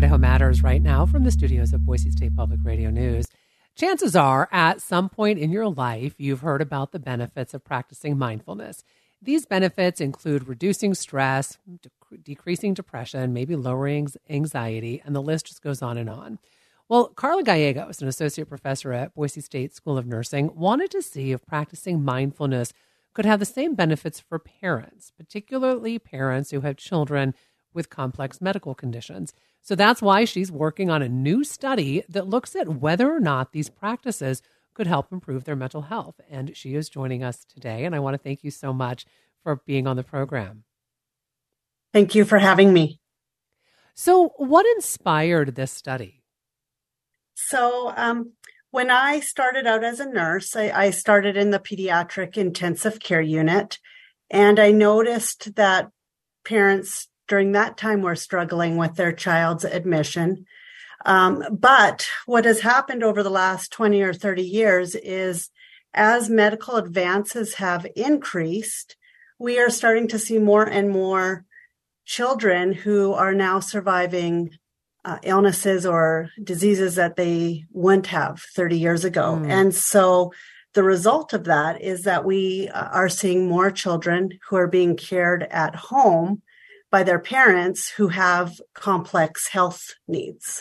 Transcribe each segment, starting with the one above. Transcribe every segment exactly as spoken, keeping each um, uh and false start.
Idaho Matters right now from the studios of Boise State Public Radio News. Chances are, at some point in your life, you've heard about the benefits of practicing mindfulness. These benefits include reducing stress, de- decreasing depression, maybe lowering anxiety, and the list just goes on and on. Well, Carla Gallegos, an associate professor at Boise State School of Nursing, wanted to see if practicing mindfulness could have the same benefits for parents, particularly parents who have children with complex medical conditions. So that's why she's working on a new study that looks at whether or not these practices could help improve their mental health. And she is joining us today. And I want to thank you so much for being on the program. Thank you for having me. So what inspired this study? So um, when I started out as a nurse, I, I started in the pediatric intensive care unit. And I noticed that parents during that time were struggling with their child's admission. Um, but what has happened over the last twenty or thirty years is as medical advances have increased, we are starting to see more and more children who are now surviving uh, illnesses or diseases that they wouldn't have thirty years ago. Mm. And so the result of that is that we are seeing more children who are being cared at home by their parents who have complex health needs.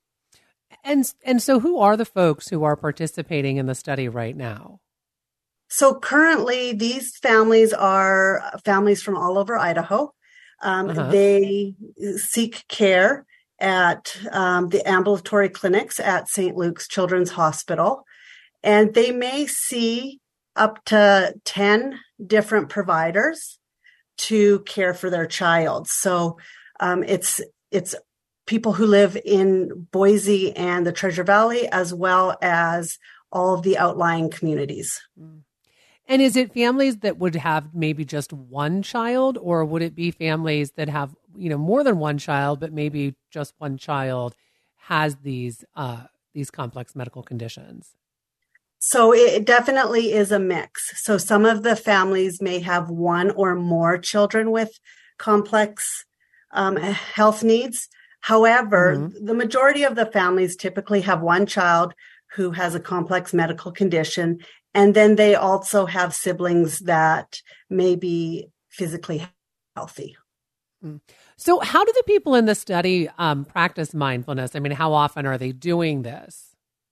And and so who are the folks who are participating in the study right now? So currently, these families are families from all over Idaho. Um, uh-huh. They seek care at um, the ambulatory clinics at Saint Luke's Children's Hospital. And they may see up to ten different providers to care for their child. So um, it's it's people who live in Boise and the Treasure Valley, as well as all of the outlying communities. And is it families that would have maybe just one child, or would it be families that have, you know, more than one child, but maybe just one child has these uh, these complex medical conditions? So it definitely is a mix. So some of the families may have one or more children with complex um, health needs. However, mm-hmm. the majority of the families typically have one child who has a complex medical condition, and then they also have siblings that may be physically healthy. So how do the people in the study um, practice mindfulness? I mean, how often are they doing this?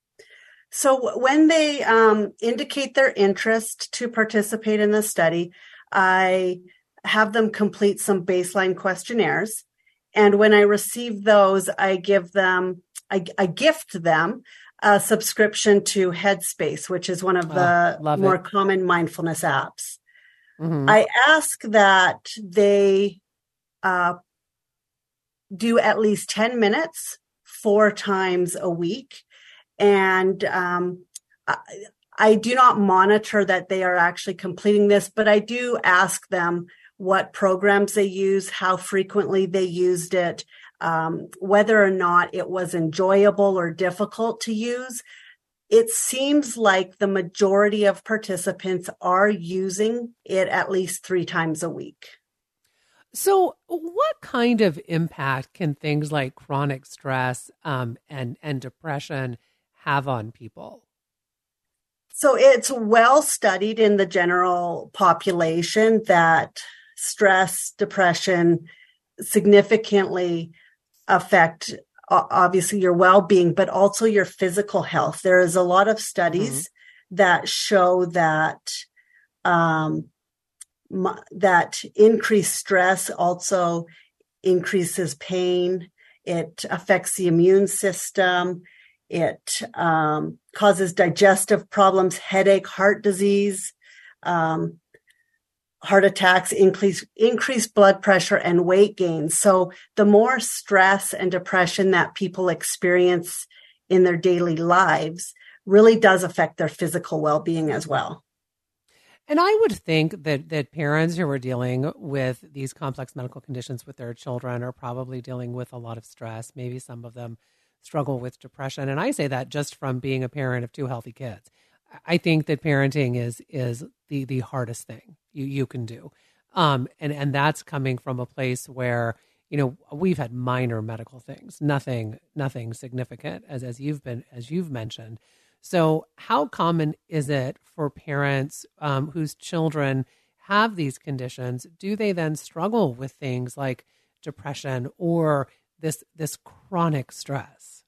So when they um, indicate their interest to participate in the study, I have them complete some baseline questionnaires. And when I receive those, I give them, I, I gift them a subscription to Headspace, which is one of the oh, more it. common mindfulness apps. Mm-hmm. I ask that they uh, do at least ten minutes four times a week. And um, I, I do not monitor that they are actually completing this, but I do ask them what programs they use, how frequently they used it, um, whether or not it was enjoyable or difficult to use. It seems like the majority of participants are using it at least three times a week. So what kind of impact can things like chronic stress um, and, and depression have on people? So it's well studied in the general population that stress, depression significantly affect obviously your well-being, but also your physical health. There is a lot of studies mm-hmm. that show that um, that increased stress also increases pain. It affects the immune system. It um, causes digestive problems, headache, heart disease, um, heart attacks, increase, increased blood pressure, and weight gain. So the more stress and depression that people experience in their daily lives really does affect their physical well-being as well. And I would think that that parents who are dealing with these complex medical conditions with their children are probably dealing with a lot of stress. Maybe some of them struggle with depression. And I say that just from being a parent of two healthy kids. I think that parenting is is the the hardest thing you, you can do. Um, and, and that's coming from a place where you know, we've had minor medical things, nothing, nothing significant as, as you've been, as you've mentioned. So how common is it for parents um, whose children have these conditions? Do they then struggle with things like depression or this, this chronic stress?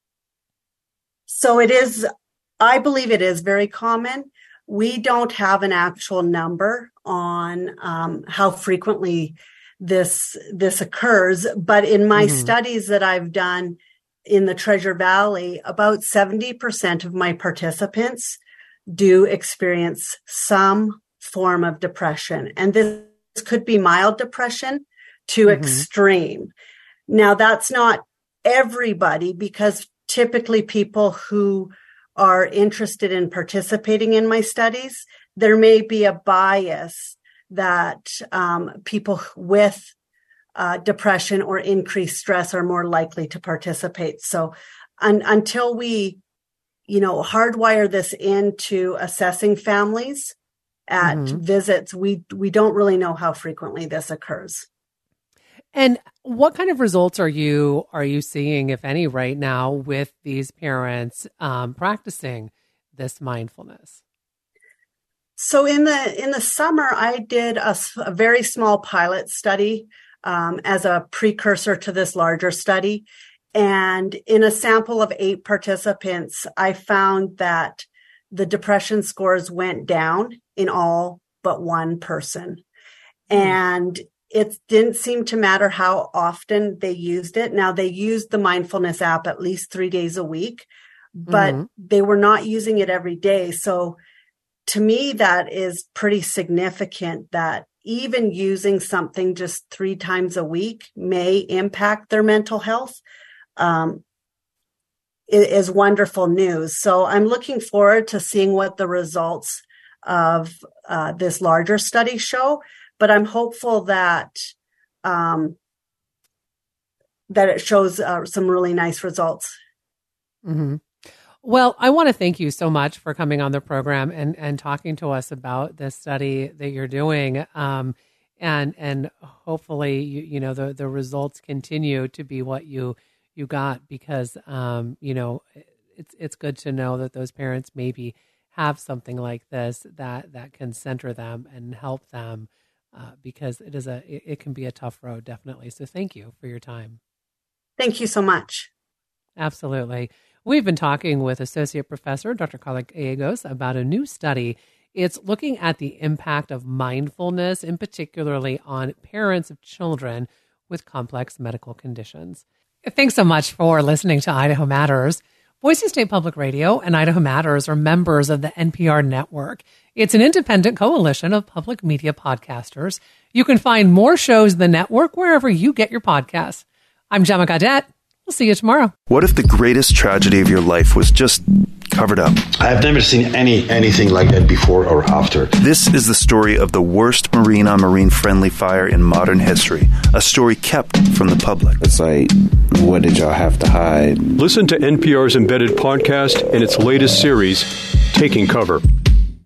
So it is, I believe it is very common. We don't have an actual number on um, how frequently this this occurs, but in my mm-hmm. studies that I've done in the Treasure Valley, about seventy percent of my participants do experience some form of depression. And this could be mild depression to mm-hmm. extreme. Now, that's not everybody, because typically people who are interested in participating in my studies, there may be a bias that um, people with uh, depression or increased stress are more likely to participate. So un- until we, you know, hardwire this into assessing families at mm-hmm. visits, we we don't really know how frequently this occurs. And what kind of results are you are you seeing, if any, right now with these parents um, practicing this mindfulness? So in the in the summer, I did a, a very small pilot study um, as a precursor to this larger study. And in a sample of eight participants, I found that the depression scores went down in all but one person. Mm. And it didn't seem to matter how often they used it. Now, they used the mindfulness app at least three days a week, but mm-hmm. they were not using it every day. So to me, that is pretty significant that even using something just three times a week may impact their mental health. Um, it is wonderful news. So I'm looking forward to seeing what the results of uh, this larger study show. But I'm hopeful that um, that it shows uh, some really nice results. Mm-hmm. Well, I want to thank you so much for coming on the program and, and talking to us about this study that you're doing. Um, and and hopefully, you, you know, the, the results continue to be what you you got, because, um, you know, it's it's good to know that those parents maybe have something like this that, that can center them and help them. Uh, because it is a, it, it can be a tough road, definitely. So thank you for your time. Thank you so much. Absolutely. We've been talking with Associate Professor Doctor Carla Gallegos about a new study. It's looking at the impact of mindfulness, in particularly on parents of children with complex medical conditions. Thanks so much for listening to Idaho Matters. Boise State Public Radio and Idaho Matters are members of the N P R network. It's an independent coalition of public media podcasters. You can find more shows in the network wherever you get your podcasts. I'm Gemma Gaudette. We'll see you tomorrow. What if the greatest tragedy of your life was just covered up? I've never seen any anything like that before or after. This is the story of the worst marine-on-marine friendly fire in modern history. A story kept from the public. It's like, what did y'all have to hide? Listen to N P R's Embedded podcast and its latest series, Taking Cover.